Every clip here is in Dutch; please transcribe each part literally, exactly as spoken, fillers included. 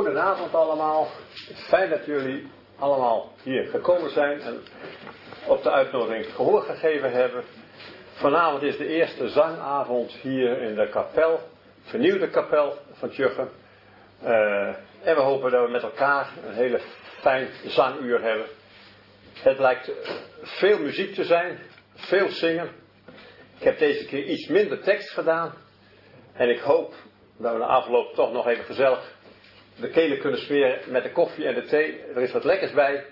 Goedenavond allemaal. Fijn dat jullie allemaal hier gekomen zijn en op de uitnodiging gehoor gegeven hebben. Vanavond is de eerste zangavond hier in de kapel, vernieuwde kapel van Tjuchem. Uh, en we hopen dat we met elkaar een hele fijn zanguur hebben. Het lijkt veel muziek te zijn, veel zingen. Ik heb deze keer iets minder tekst gedaan. En ik hoop dat we na afloop toch nog even gezellig de kelen kunnen smeren met de koffie en de thee. Er is wat lekkers bij.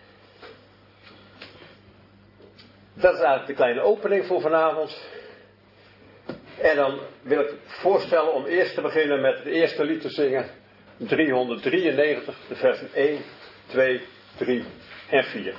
Dat is eigenlijk de kleine opening voor vanavond. En dan wil ik voorstellen om eerst te beginnen met het eerste lied te zingen. driehonderddrieënnegentig, de versen één, twee, drie en vier.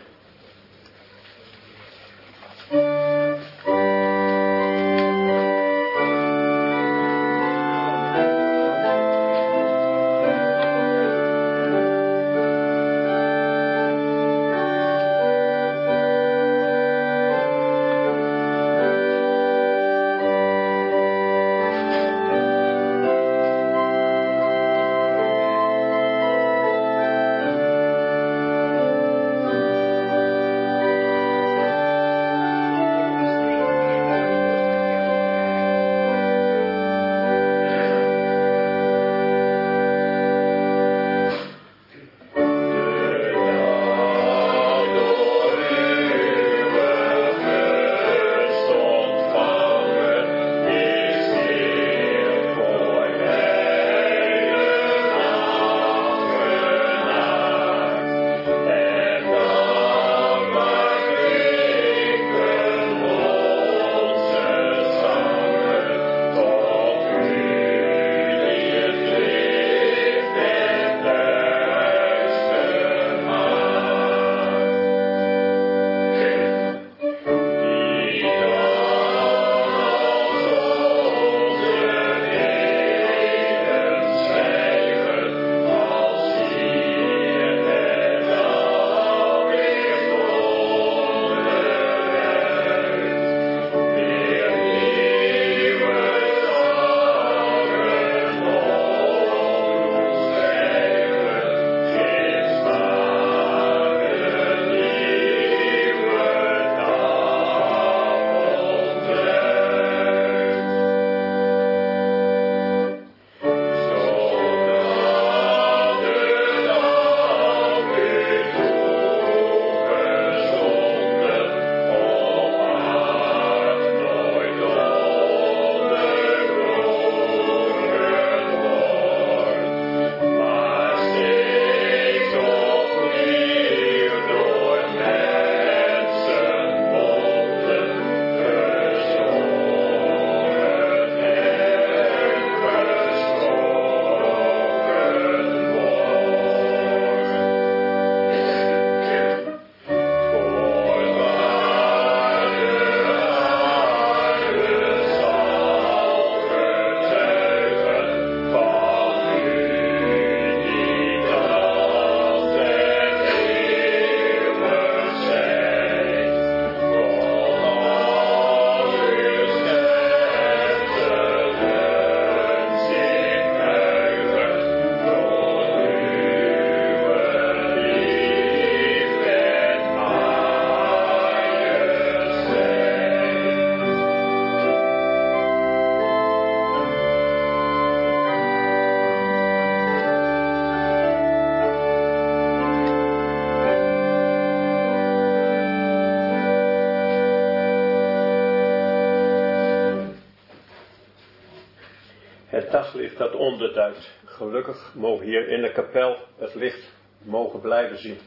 Het daglicht dat onderduikt. Gelukkig mogen hier in de kapel het licht mogen blijven zien.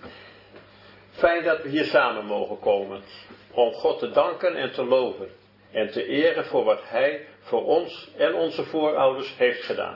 Fijn dat we hier samen mogen komen. Om God te danken en te loven. En te eren voor wat Hij voor ons en onze voorouders heeft gedaan.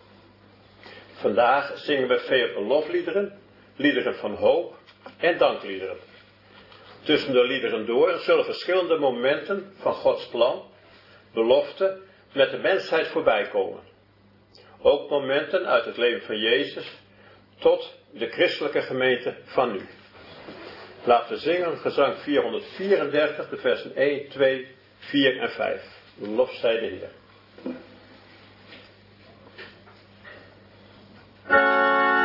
Vandaag zingen we veel lofliederen, liederen van hoop en dankliederen. Tussen de liederen door zullen verschillende momenten van Gods plan, belofte, met de mensheid voorbij komen. Ook momenten uit het leven van Jezus tot de christelijke gemeente van nu. Laten we zingen gezang vierhonderdvierendertig, de versen één, twee, vier en vijf. Lof zij de Heer.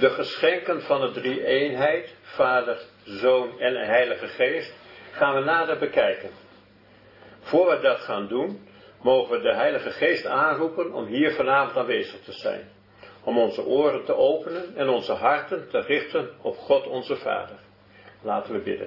De geschenken van de drie-eenheid, Vader, Zoon en Heilige Geest, gaan we nader bekijken. Voor we dat gaan doen, mogen we de Heilige Geest aanroepen om hier vanavond aanwezig te zijn. Om onze oren te openen en onze harten te richten op God onze Vader. Laten we bidden.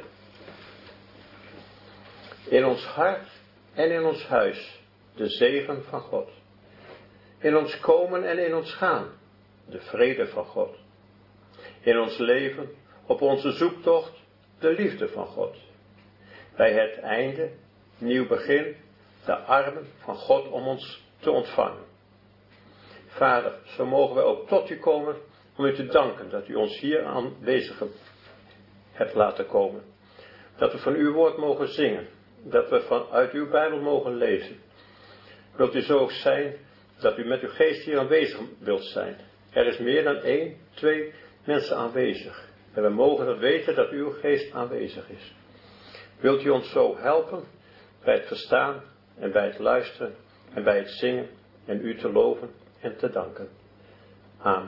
In ons hart en in ons huis de zegen van God. In ons komen en in ons gaan de vrede van God. In ons leven, op onze zoektocht, de liefde van God. Bij het einde, nieuw begin, de armen van God om ons te ontvangen. Vader, zo mogen wij ook tot u komen om u te danken dat u ons hier aanwezig hebt laten komen. Dat we van uw woord mogen zingen, dat we vanuit uw Bijbel mogen lezen. Wilt u zo ook zijn dat u met uw geest hier aanwezig wilt zijn. Er is meer dan één, twee mensen aanwezig. En we mogen dat weten dat uw geest aanwezig is. Wilt u ons zo helpen bij het verstaan en bij het luisteren en bij het zingen en u te loven en te danken. Amen.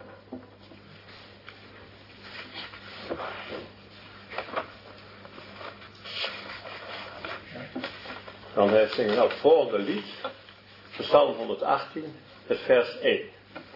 Dan zingen we nou het volgende lied, Psalm honderdachttien, het vers één.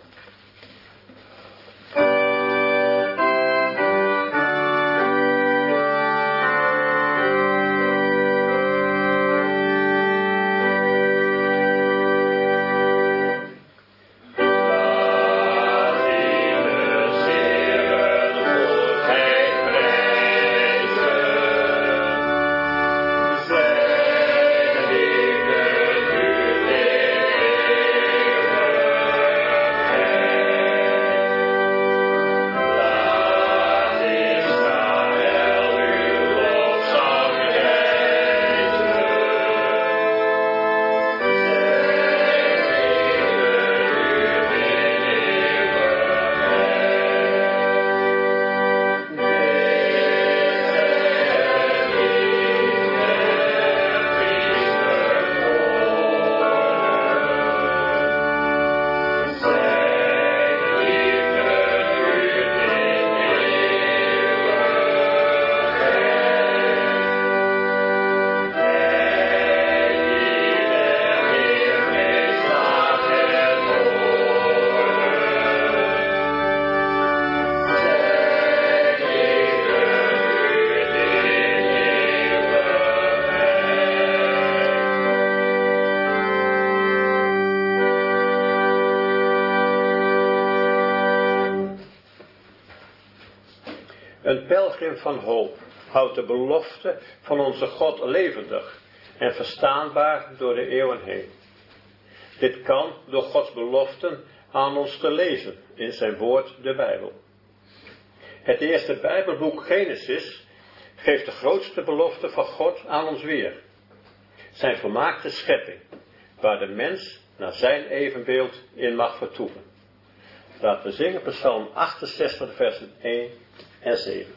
Een pelgrim van hoop houdt de belofte van onze God levendig en verstaanbaar door de eeuwen heen. Dit kan door Gods beloften aan ons te lezen in zijn woord, de Bijbel. Het eerste Bijbelboek Genesis geeft de grootste belofte van God aan ons weer. Zijn volmaakte schepping, waar de mens naar zijn evenbeeld in mag vertoeven. Laten we zingen Psalm achtenzestig, versen één en zeven.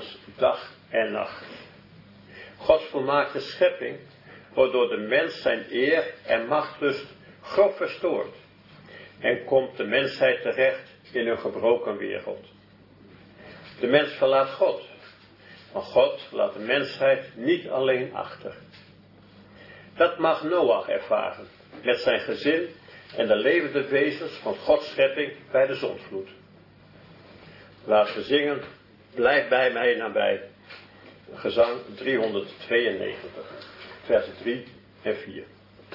ons dag en nacht. Gods volmaakte schepping wordt door de mens zijn eer en machtlust grof verstoord en komt de mensheid terecht in een gebroken wereld. De mens verlaat God, maar God laat de mensheid niet alleen achter. Dat mag Noach ervaren met zijn gezin en de levende wezens van Gods schepping bij de zondvloed. Laten we zingen, blijf bij mij nabij. Gezang driehonderdtweeënnegentig, vers drie en vier.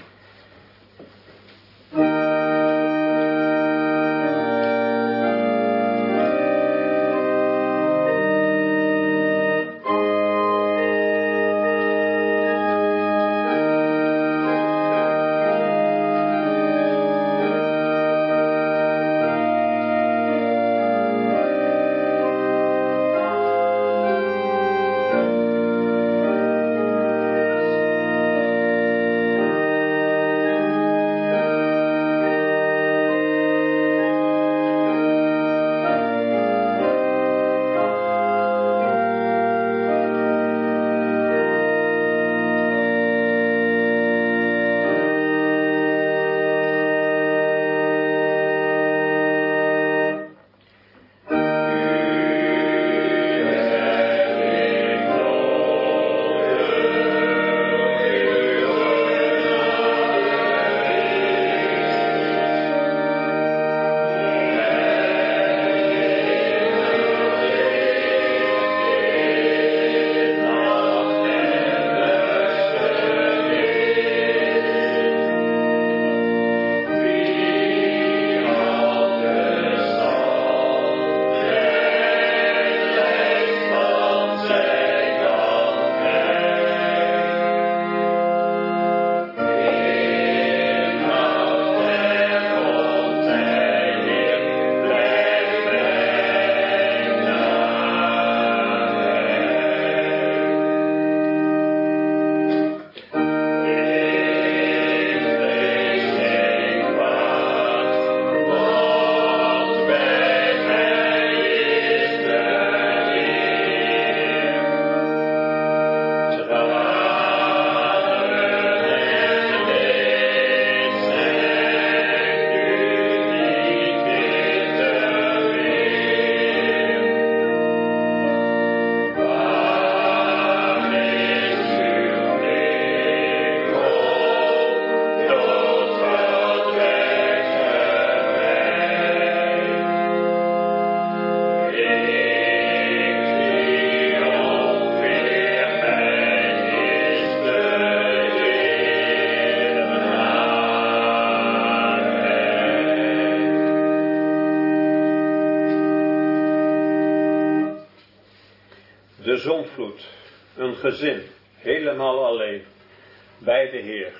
De zondvloed, een gezin, helemaal alleen, bij de Heer.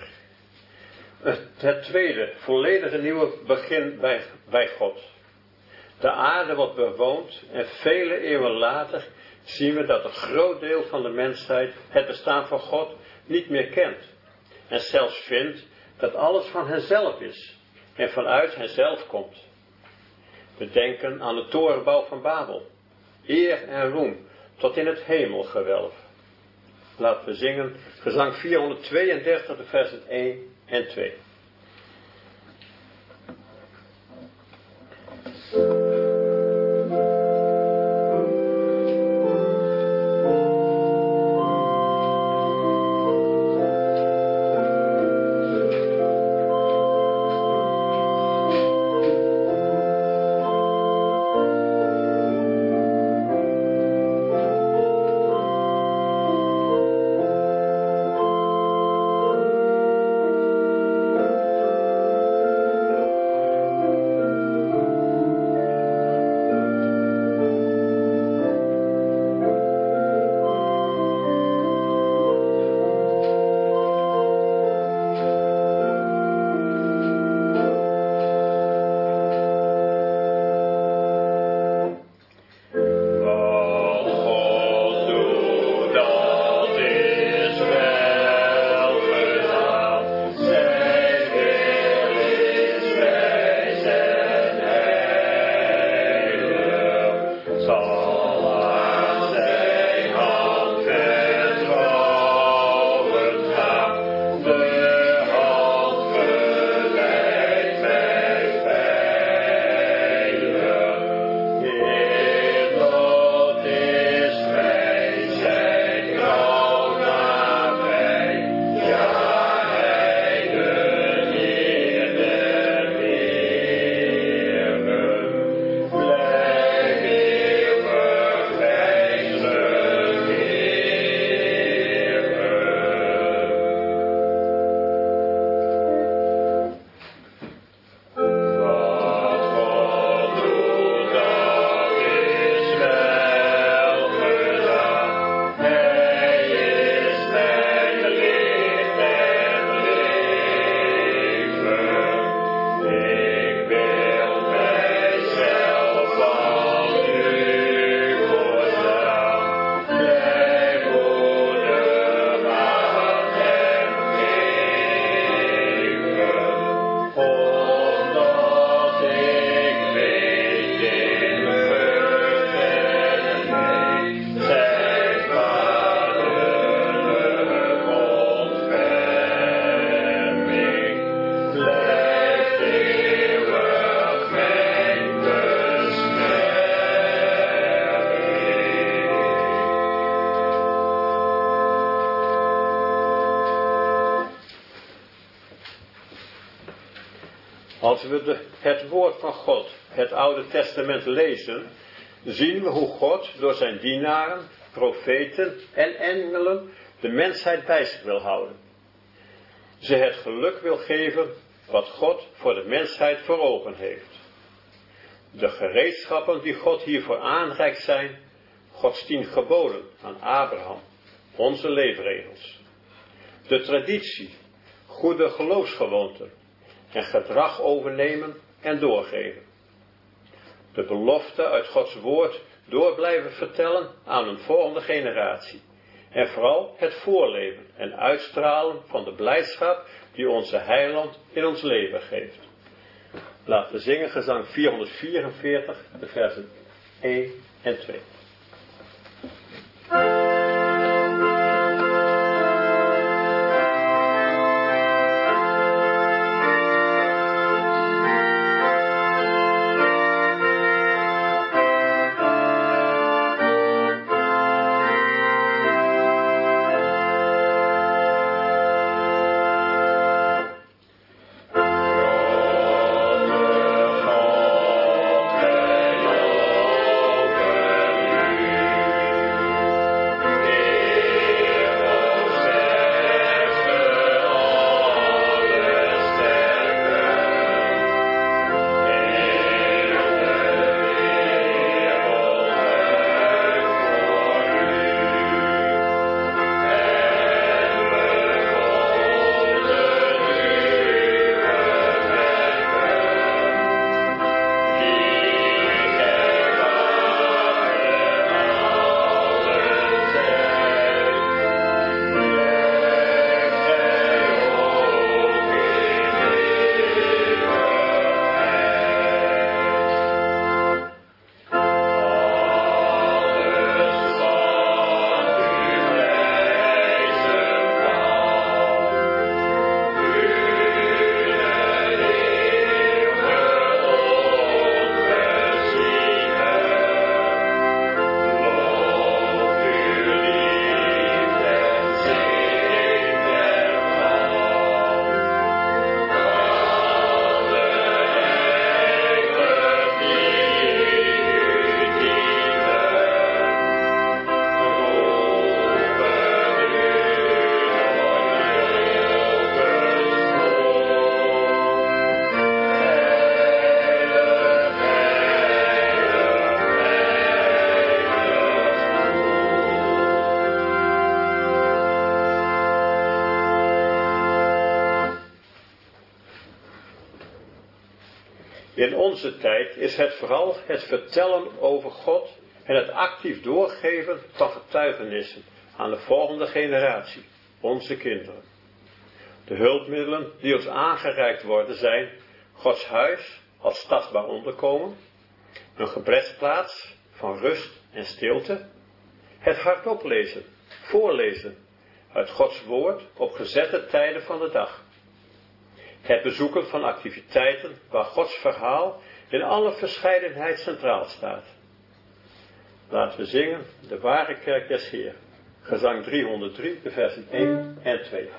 Het tweede, volledige nieuwe begin bij, bij God. De aarde wordt bewoond en vele eeuwen later zien we dat een groot deel van de mensheid het bestaan van God niet meer kent. En zelfs vindt dat alles van henzelf is en vanuit henzelf komt. We denken aan de torenbouw van Babel. Eer en roem tot in het hemelgewelf. Laten we zingen gezang vierhonderdtweeëndertig, de versen één en twee. Als we de, het woord van God, het Oude Testament lezen, zien we hoe God door zijn dienaren, profeten en engelen de mensheid bij zich wil houden. Ze het geluk wil geven wat God voor de mensheid voor ogen heeft. De gereedschappen die God hiervoor aanreikt zijn, Gods tien geboden aan Abraham, onze leefregels. De traditie, goede geloofsgewoonten en gedrag overnemen en doorgeven. De belofte uit Gods woord door blijven vertellen aan een volgende generatie. En vooral het voorleven en uitstralen van de blijdschap die onze heiland in ons leven geeft. Laten we zingen gezang vierhonderdvierenveertig, de versen één en twee. In onze tijd is het vooral het vertellen over God en het actief doorgeven van getuigenissen aan de volgende generatie, onze kinderen. De hulpmiddelen die ons aangereikt worden zijn Gods huis als stadsbaar onderkomen, een gebedsplaats van rust en stilte, het hardop lezen, voorlezen uit Gods woord op gezette tijden van de dag. Het bezoeken van activiteiten waar Gods verhaal in alle verscheidenheid centraal staat. Laten we zingen de ware kerk des Heer. Gezang driehonderddrie, de versen één en twee.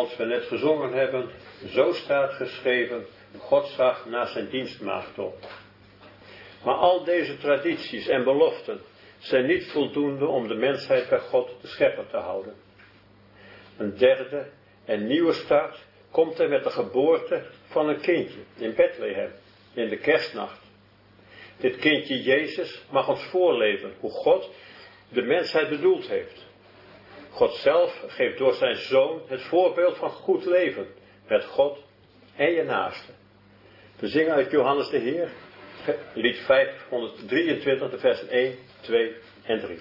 zoals we net gezongen hebben, zo staat geschreven, God zag naar zijn dienstmaagd op. Maar al deze tradities en beloften zijn niet voldoende om de mensheid bij God de schepper te houden. Een derde en nieuwe start komt er met de geboorte van een kindje in Bethlehem, in de kerstnacht. Dit kindje Jezus mag ons voorleven hoe God de mensheid bedoeld heeft. God zelf geeft door zijn Zoon het voorbeeld van goed leven met God en je naaste. We zingen uit Johannes de Heer, lied vijfhonderddrieëntwintig, de versen één, twee en drie.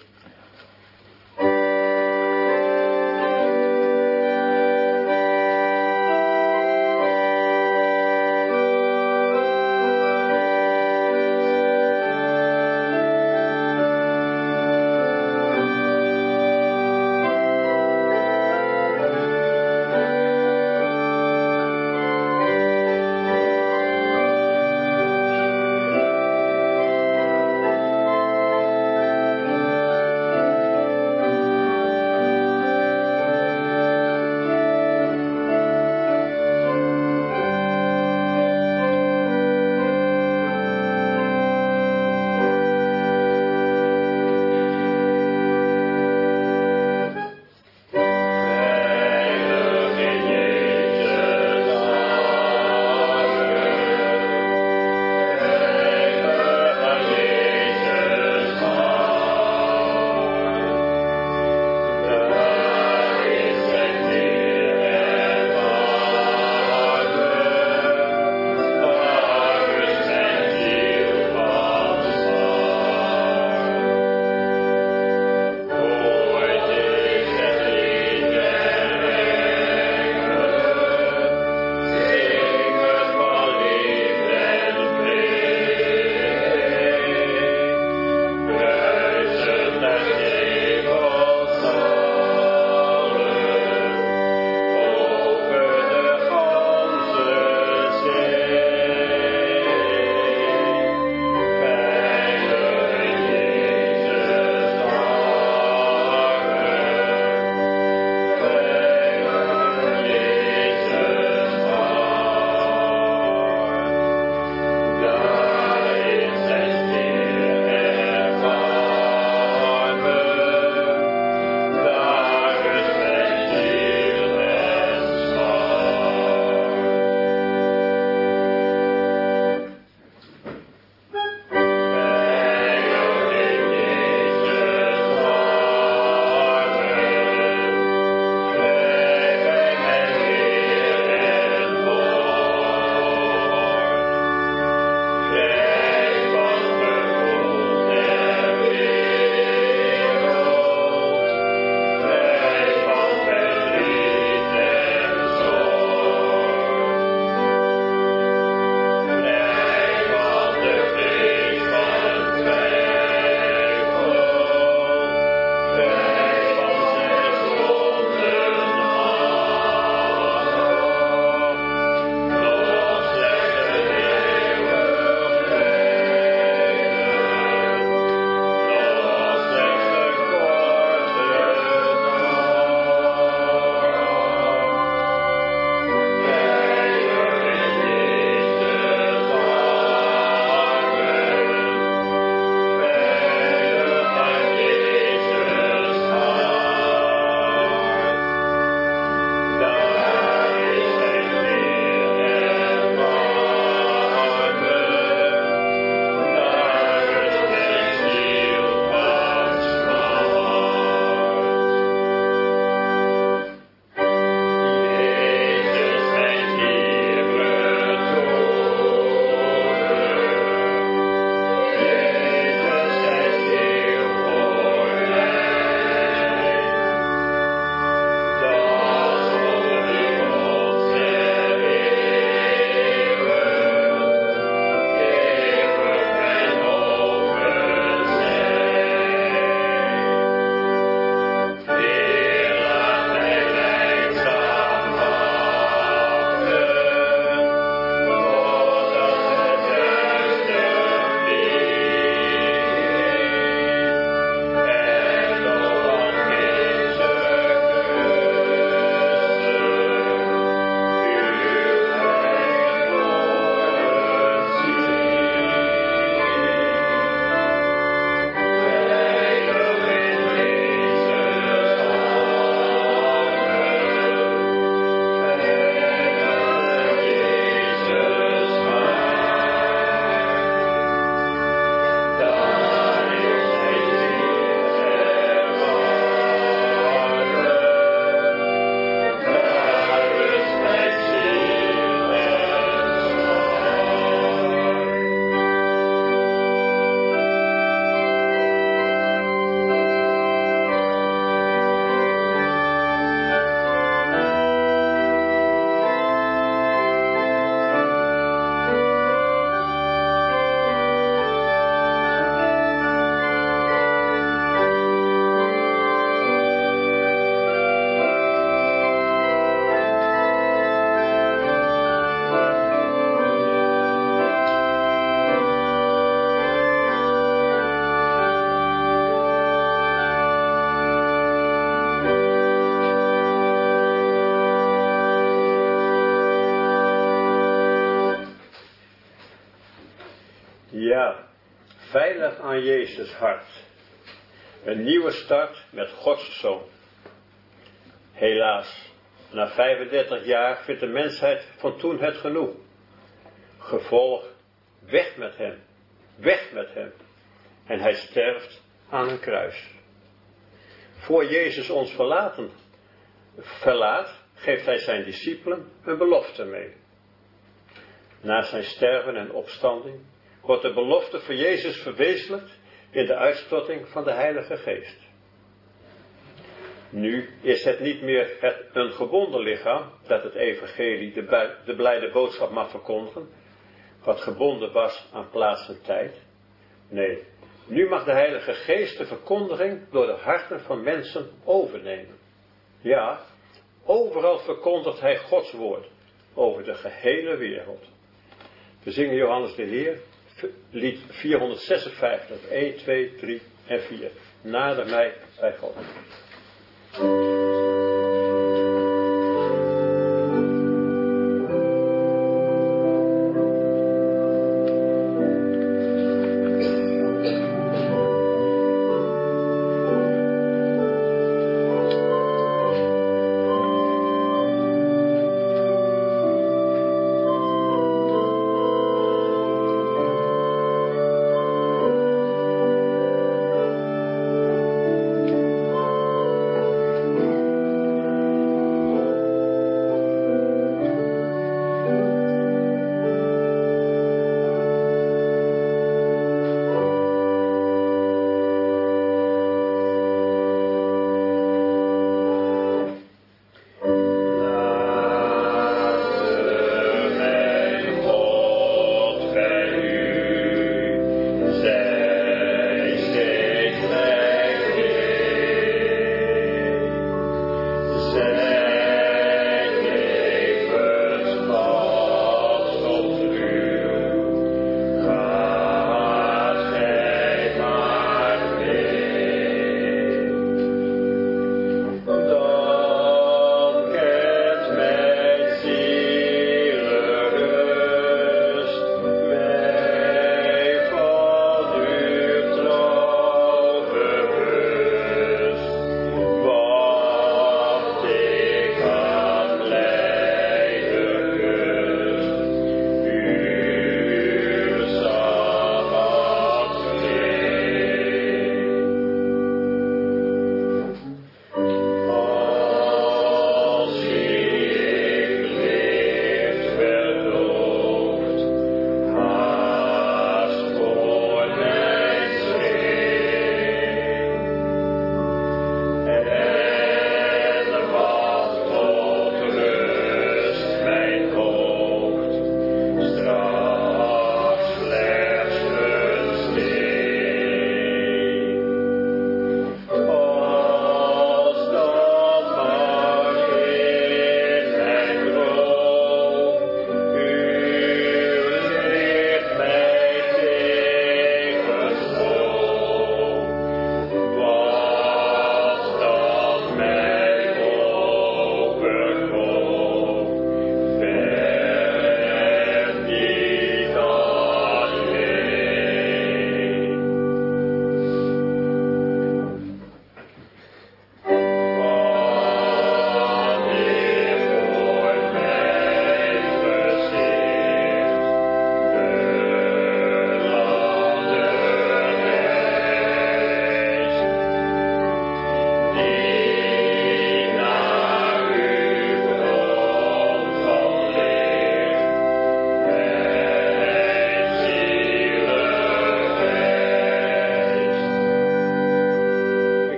Ja, veilig aan Jezus hart. Een nieuwe start met Gods Zoon. Helaas, na vijfendertig jaar vindt de mensheid van toen het genoeg. Gevolg, weg met hem, weg met hem. En hij sterft aan een kruis. Voor Jezus ons verlaten, verlaat, geeft hij zijn discipelen een belofte mee. Na zijn sterven en opstanding wordt de belofte voor Jezus verwezenlijkt in de uitstorting van de Heilige Geest. Nu is het niet meer het, een gebonden lichaam dat het evangelie, de, de blijde boodschap mag verkondigen, wat gebonden was aan plaats en tijd. Nee, nu mag de Heilige Geest de verkondiging door de harten van mensen overnemen. Ja, overal verkondigt hij Gods woord over de gehele wereld. We zingen Johannes de Heer, lied vierhonderdzesenvijftig, een, twee, drie en vier. Nader mij bij God.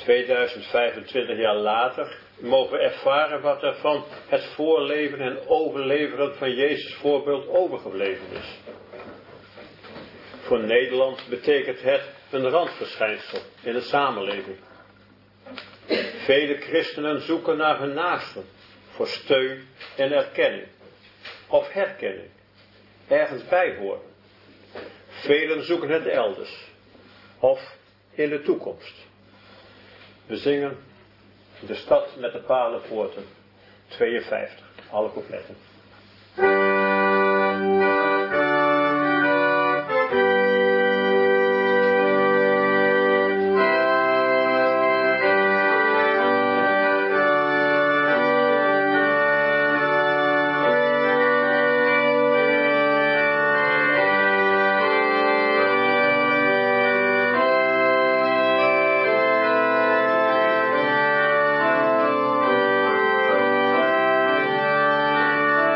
tweeduizendvijfentwintig jaar later mogen we ervaren wat er van het voorleven en overleveren van Jezus voorbeeld overgebleven is. Voor Nederland betekent het een randverschijnsel in de samenleving. Vele christenen zoeken naar hun naasten voor steun en erkenning of herkenning, ergens bij horen. Velen zoeken het elders of in de toekomst. We zingen De Stad met de Palenpoorten, tweeënvijftig, alle coupletten. Thank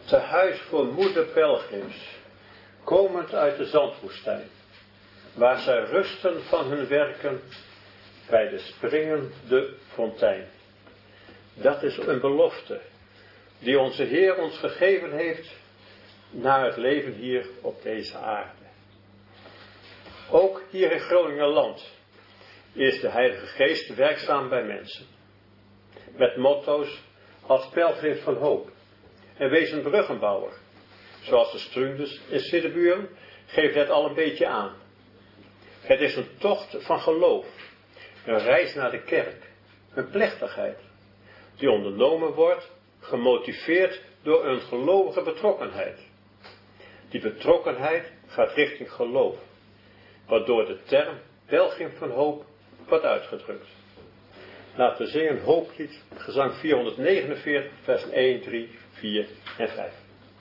te huis voor moeder pelgrims, komend uit de zandwoestijn, waar zij rusten van hun werken bij de springende fontein. Dat is een belofte die onze Heer ons gegeven heeft naar het leven hier op deze aarde. Ook hier in Groningenland is de Heilige Geest werkzaam bij mensen. Met motto's als pelgrim van hoop en wees een bruggenbouwer. Zoals de Strundes in Siddeburen geeft het al een beetje aan. Het is een tocht van geloof, een reis naar de kerk, een plechtigheid die ondernomen wordt, gemotiveerd door een gelovige betrokkenheid. Die betrokkenheid gaat richting geloof, waardoor de term pelgrim van hoop wordt uitgedrukt. Laten we zingen hooplied, gezang vierhonderdnegenenveertig, vers één, drie, vier en vijf.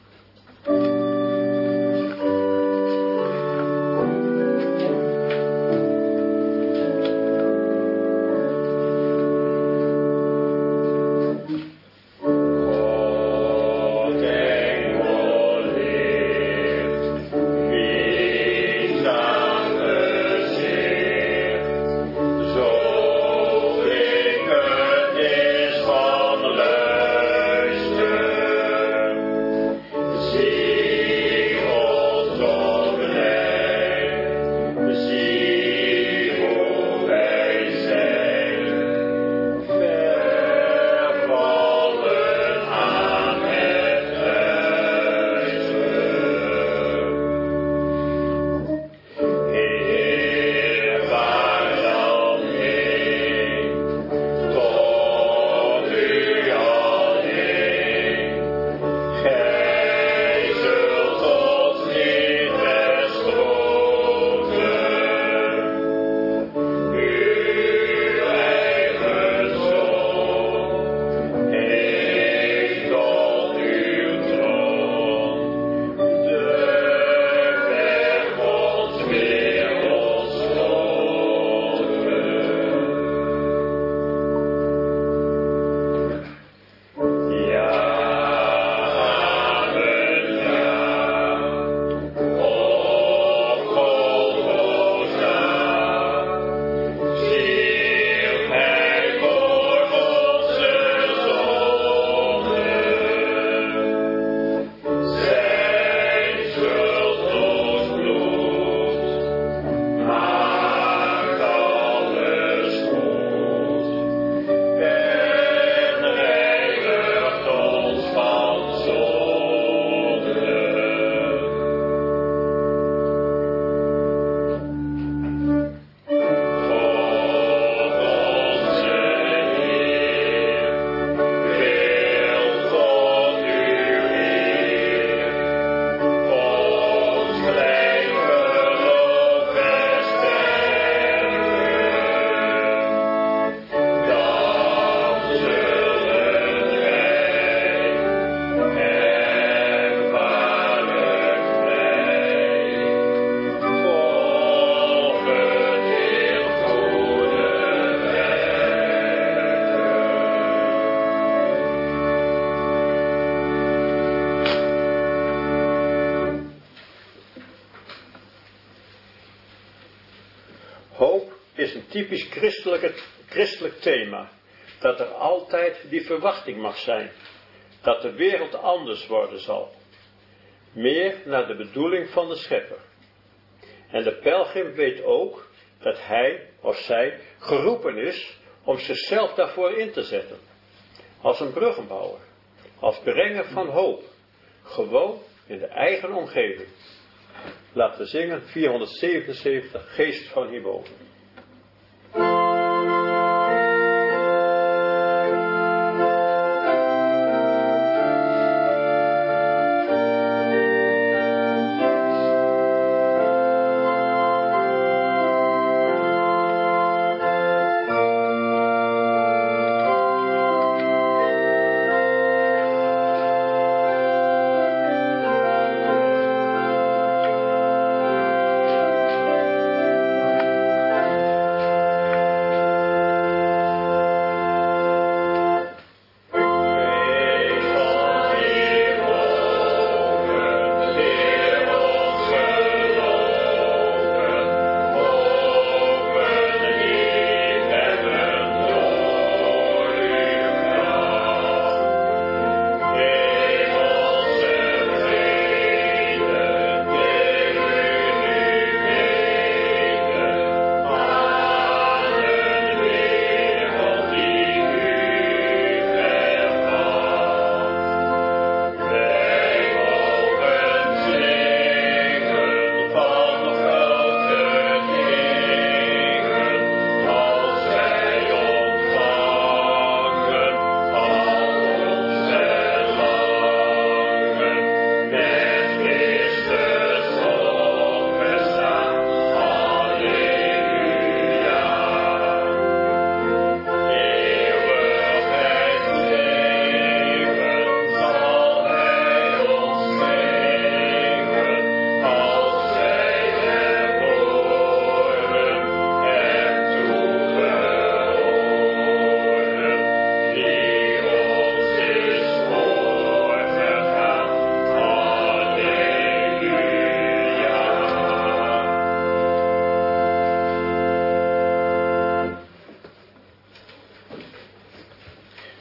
Typisch christelijke, christelijk thema, dat er altijd die verwachting mag zijn, dat de wereld anders worden zal, meer naar de bedoeling van de schepper. En de pelgrim weet ook dat hij of zij geroepen is om zichzelf daarvoor in te zetten, als een bruggenbouwer, als brenger van hoop, gewoon in de eigen omgeving. Laten we zingen vierhonderdzevenenzeventig, Geest van hierboven.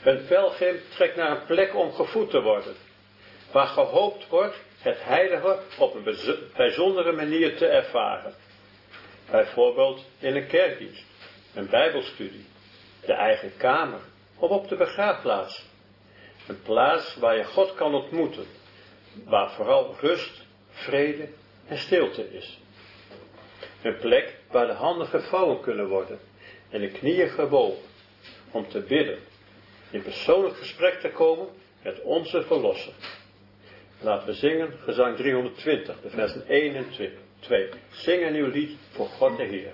Een pelgrim trekt naar een plek om gevoed te worden, waar gehoopt wordt het heilige op een bijzondere manier te ervaren. Bijvoorbeeld in een kerkdienst, een bijbelstudie, de eigen kamer of op de begraafplaats. Een plaats waar je God kan ontmoeten, waar vooral rust, vrede en stilte is. Een plek waar de handen gevouwen kunnen worden en de knieën gebogen, om te bidden, in persoonlijk gesprek te komen met onze Verlosser. Laten we zingen, gezang driehonderdtwintig, de versen één en twee. Zing een nieuw lied voor God de Heer.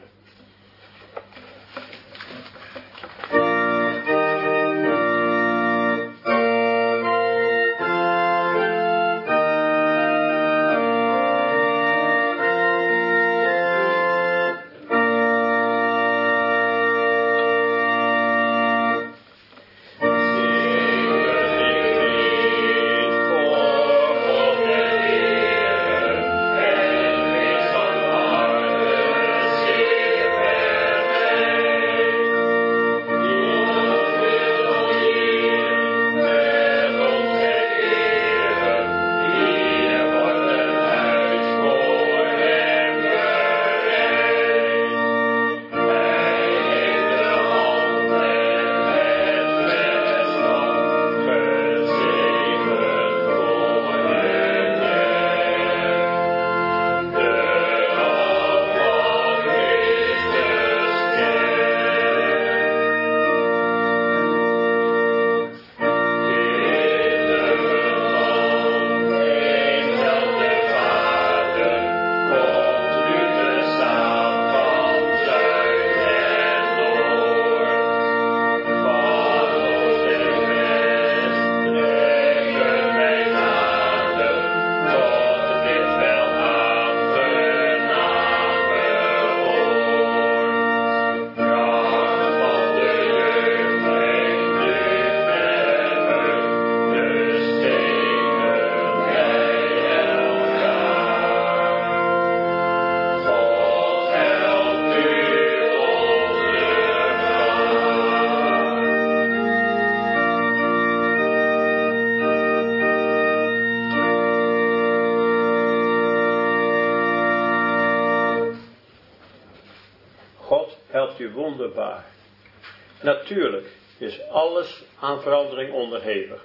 Wonderbaar. Natuurlijk is alles aan verandering onderhevig.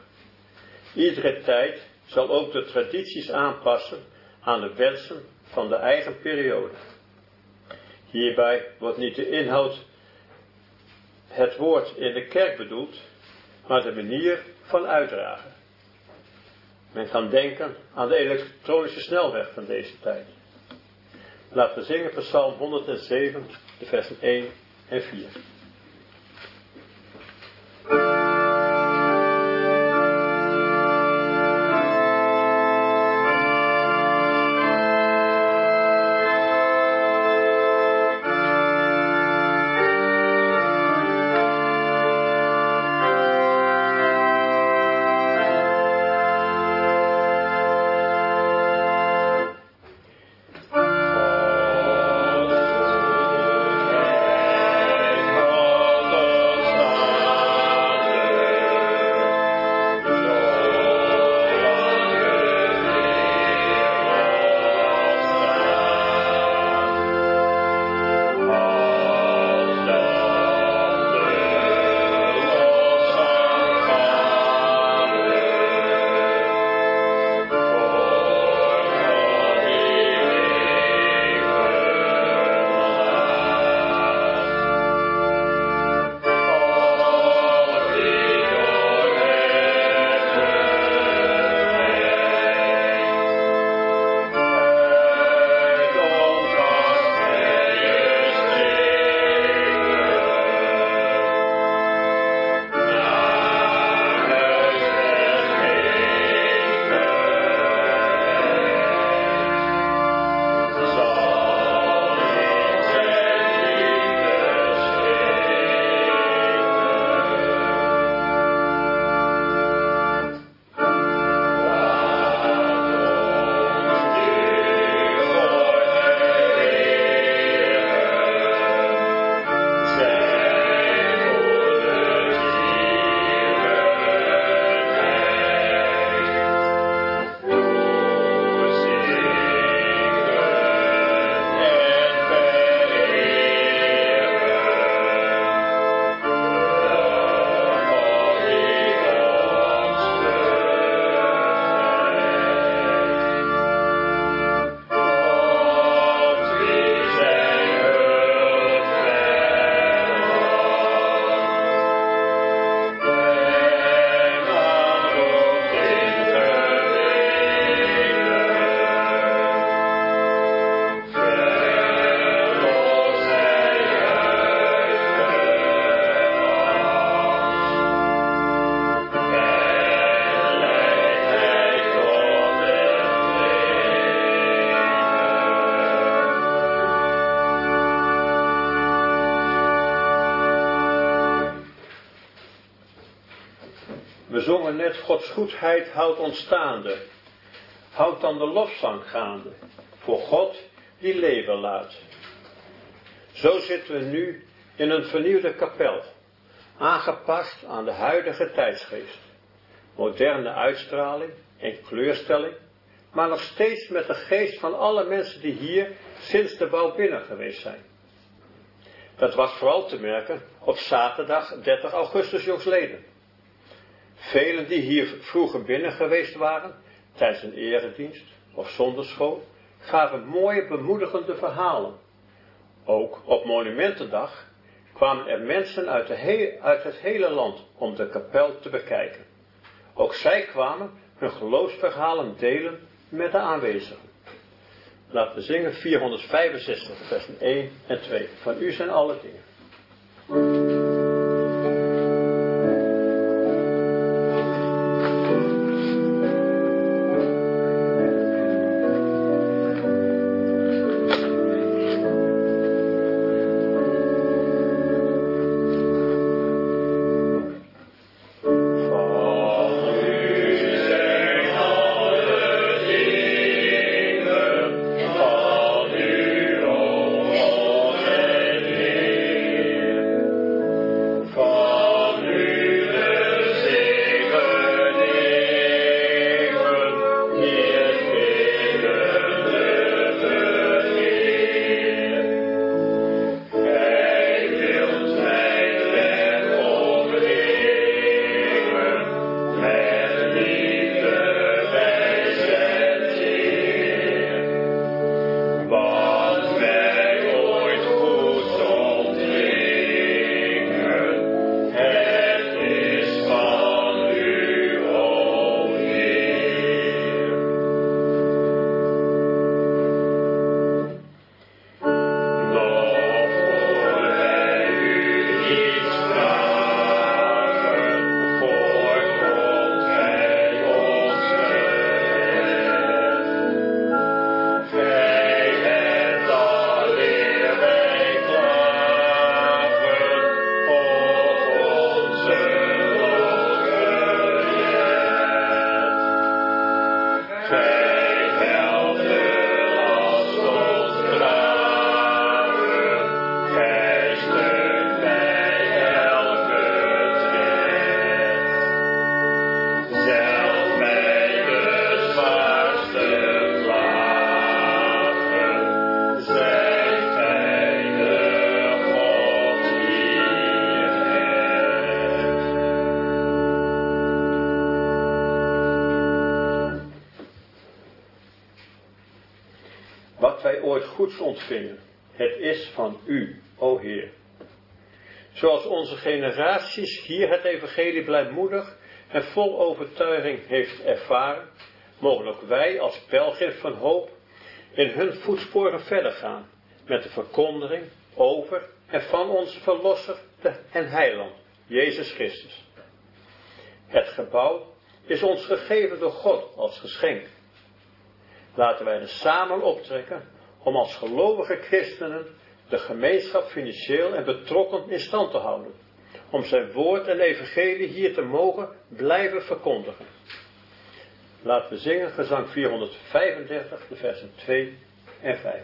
Iedere tijd zal ook de tradities aanpassen aan de wensen van de eigen periode. Hierbij wordt niet de inhoud, het woord in de kerk bedoeld, maar de manier van uitdragen. Men kan denken aan de elektronische snelweg van deze tijd. Laten we zingen Psalm honderdzeven, de versen één en vier. We zongen net, Gods goedheid houdt ons staande. Houdt dan de lofzang gaande, voor God die leven laat. Zo zitten we nu in een vernieuwde kapel, aangepast aan de huidige tijdsgeest. Moderne uitstraling en kleurstelling, maar nog steeds met de geest van alle mensen die hier sinds de bouw binnen geweest zijn. Dat was vooral te merken op zaterdag dertig augustus jongstleden. Velen die hier vroeger binnen geweest waren, tijdens een eredienst of zonderschool, gaven mooie bemoedigende verhalen. Ook op Monumentendag kwamen er mensen uit, de he- uit het hele land om de kapel te bekijken. Ook zij kwamen hun geloofsverhalen delen met de aanwezigen. Laten we zingen vierhonderdvijfenzestig, versen één en twee. Van u zijn alle dingen. Wat wij ooit goeds ontvingen, het is van u, o Heer. Zoals onze generaties hier het evangelie blijmoedig en vol overtuiging heeft ervaren, mogen ook wij als pelgrim van hoop in hun voetsporen verder gaan met de verkondiging over en van onze Verlosser en Heiland, Jezus Christus. Het gebouw is ons gegeven door God als geschenk. Laten wij er samen optrekken om als gelovige christenen de gemeenschap financieel en betrokken in stand te houden. Om zijn woord en evangelie hier te mogen blijven verkondigen. Laten we zingen gezang vierhonderdvijfendertig, de versen twee en vijf.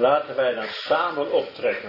Laten wij dan samen optrekken.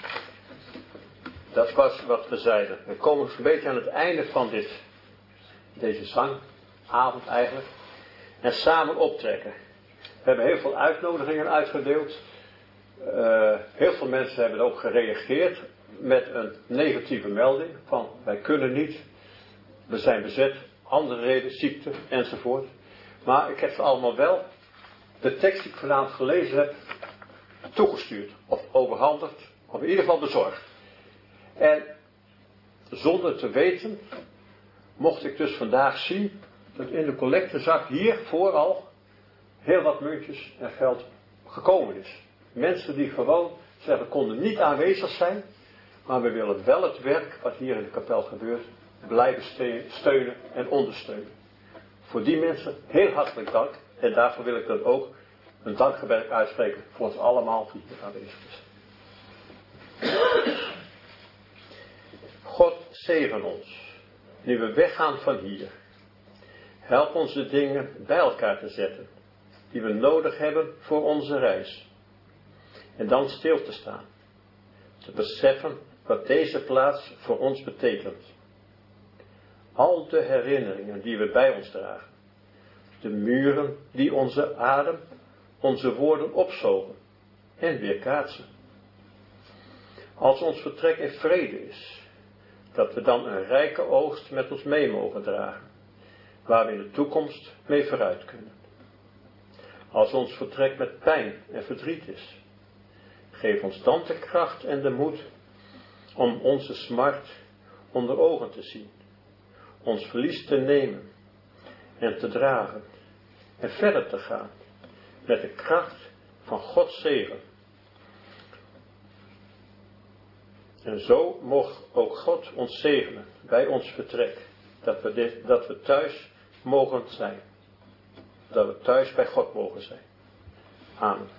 Dat was wat we zeiden. We komen een beetje aan het einde van dit, deze zangavond eigenlijk. En samen optrekken. We hebben heel veel uitnodigingen uitgedeeld. Uh, heel veel mensen hebben ook gereageerd met een negatieve melding. Van wij kunnen niet, we zijn bezet, andere reden, ziekte enzovoort. Maar ik heb ze allemaal wel de tekst die ik vanavond gelezen heb toegestuurd. Of overhandigd. Of in ieder geval bezorgd. En zonder te weten mocht ik dus vandaag zien dat in de collectezak hier vooral heel wat muntjes en geld gekomen is. Mensen die gewoon zeggen konden niet aanwezig zijn, maar we willen wel het werk wat hier in de kapel gebeurt blijven steunen en ondersteunen. Voor die mensen heel hartelijk dank en daarvoor wil ik dan ook een dankgebed uitspreken voor ons allemaal die hier aanwezig is. God zegen ons, nu we weggaan van hier. Help ons de dingen bij elkaar te zetten, die we nodig hebben voor onze reis. En dan stil te staan, te beseffen wat deze plaats voor ons betekent. Al de herinneringen die we bij ons dragen, de muren die onze adem, onze woorden opzogen en weerkaatsen. Als ons vertrek in vrede is, dat we dan een rijke oogst met ons mee mogen dragen, waar we in de toekomst mee vooruit kunnen. Als ons vertrek met pijn en verdriet is, geef ons dan de kracht en de moed om onze smart onder ogen te zien, ons verlies te nemen en te dragen en verder te gaan met de kracht van Gods zegen. En zo mocht ook God ons zegenen bij ons vertrek, dat we, dit, dat we thuis mogen zijn. Dat we thuis bij God mogen zijn. Amen.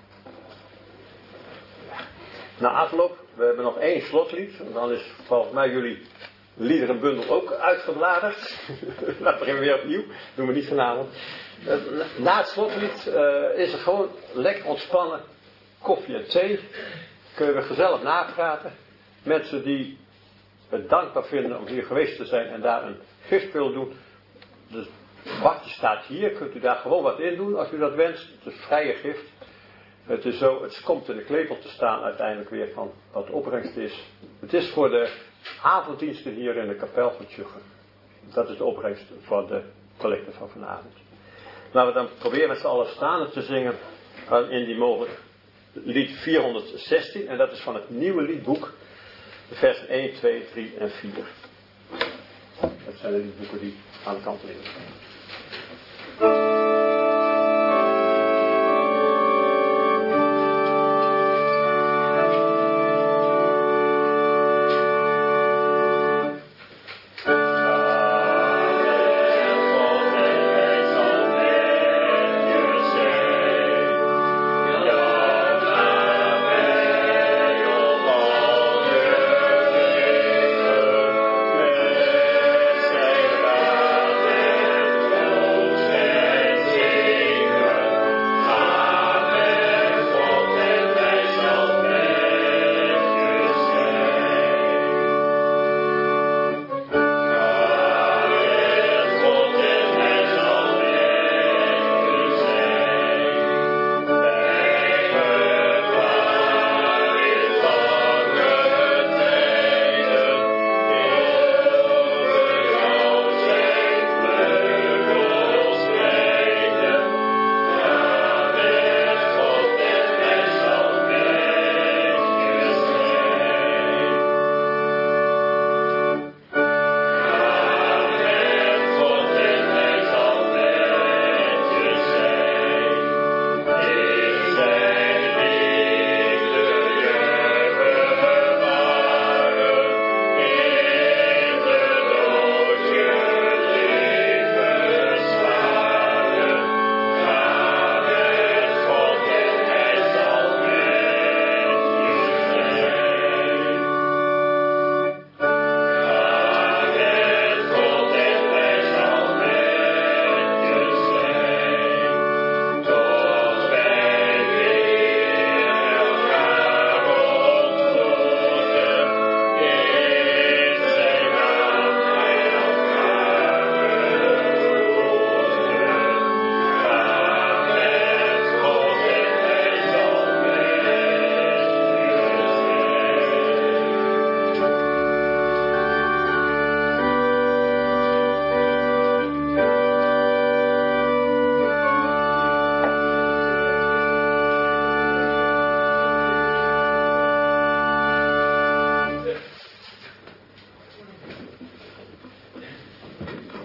Na afloop, we hebben nog één slotlied, en dan is volgens mij jullie liederenbundel ook uitgebladerd. Dat beginnen we weer opnieuw, doen we niet vanavond. Na het slotlied uh, is er gewoon lekker ontspannen koffie en thee. Kunnen we gezellig napraten. Mensen die het dankbaar vinden om hier geweest te zijn en daar een gift willen doen. Dus bakje staat hier, kunt u daar gewoon wat in doen als u dat wenst. Het is vrije gift. Het is zo, het komt in de klepel te staan uiteindelijk weer van wat de opbrengst is. Het is voor de avonddiensten hier in de kapel van Tjuchem. Dat is de opbrengst voor de collecte van vanavond. Laten we dan proberen met z'n allen staande te zingen in die mogelijk lied vierhonderdzestien. En dat is van het nieuwe liedboek, vers één, twee, drie en vier. Dat zijn de liedboeken die aan de kant liggen.